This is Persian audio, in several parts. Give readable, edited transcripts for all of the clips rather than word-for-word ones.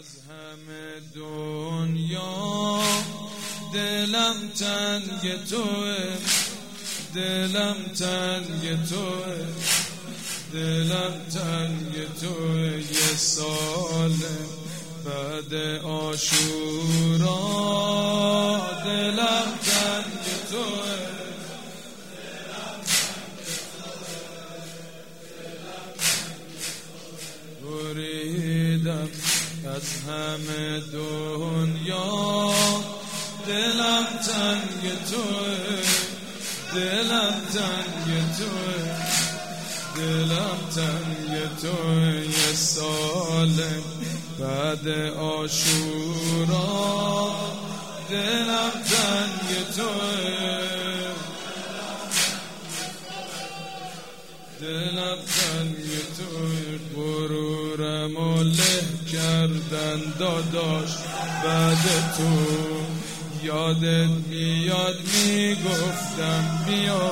همه دنیا دلم تنگ توه، دلم تنگ توه، دلم تنگ توه. یه سال بعد عاشورا دلم تنگ توه، بریدم از همه دنیا دلم تنگ توه، دلم تنگ توه، دلم تنگ توه. یه سال بعد عاشورا دلم تنگ توه، دلم تنگ توه. غرورمو له کردن داداش بعد تو، یادت میاد میگفتم بیا،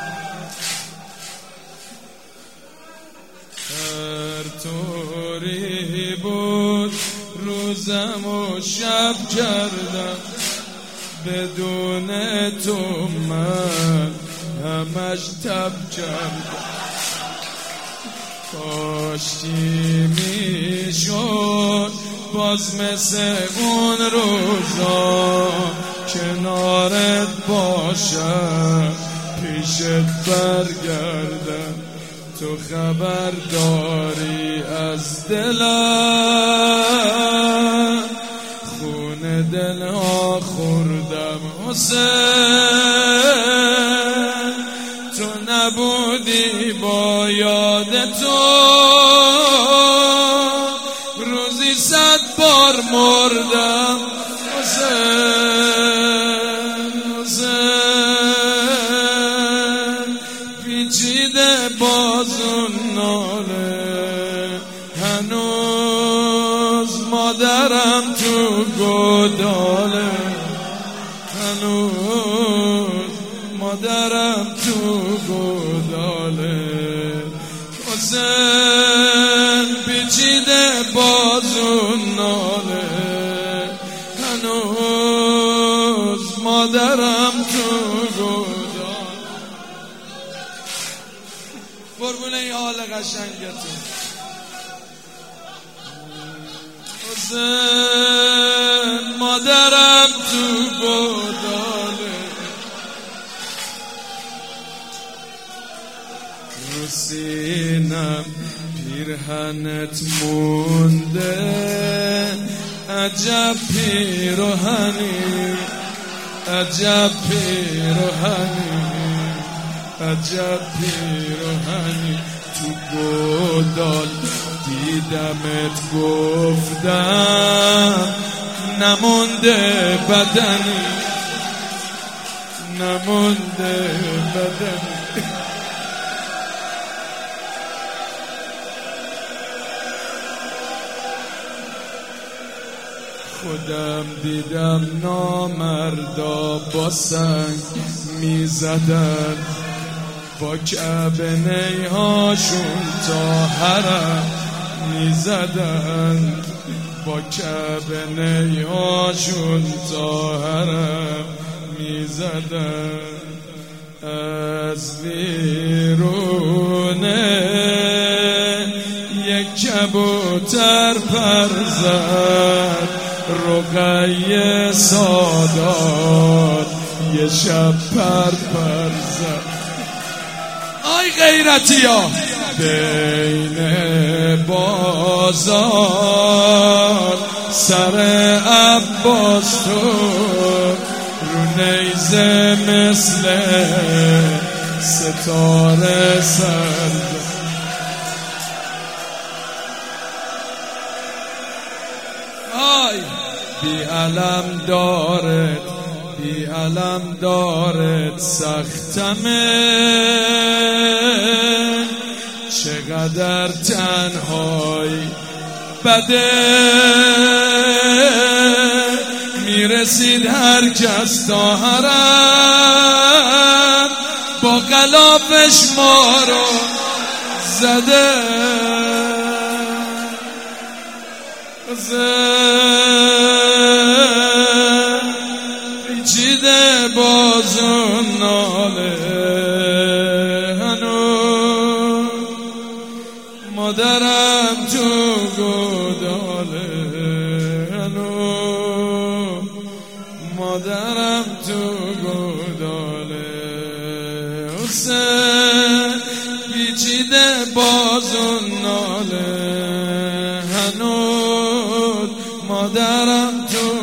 هر طوری بود روزم و شب کردم، بدون تو من همش تب کردم. کاشکی میشد باز مثل اون روزا کنارت باشم، پیشت برگردم. تو خبر داری از دلم، خون دلها خوردم حسین. تو نبودی با یاد تو روزی 100 بار مردم حسین، حسین. پیچیده بازون ناله، هنوز مادرم تو گوداله، هنوز مادرم تو گوداله. حسین پیچیده بازون ناله، هنوز مادرم تو گوداله. قربون این حال قشنگتون حسین، مادرم تو گوداله. رو سینم پیرهنت مونده، عجب پیرهنی، عجب پیرهنی، عجب پیرهنی. تو گودال دیدمت گفتم نمونده بدنی، نمونده بدنی. خودم دیدم نامردا با سنگ میزدن، با کعبه نیهاشون تا حرم میزدن، با کعبه نیهاشون تا حرم میزدن. از بیرونه یک کبوتر پر زد، رقیه سادات یه شب پر زد. آی غیرتی ها بین بازار سر عباس تو رو نیزه مثل ستاره سرد. آی بی علم دارد، بی علم دارد سختمه، چقدر تنهایی بده. میرسید هر کس تا حرم، با غلافش ما رو زده. پیچیده بازون ناله هنوز مادرم تو گوداله هنوز مادرم تو گوداله حسین پیچیده بازون ناله هنوز مادرم تو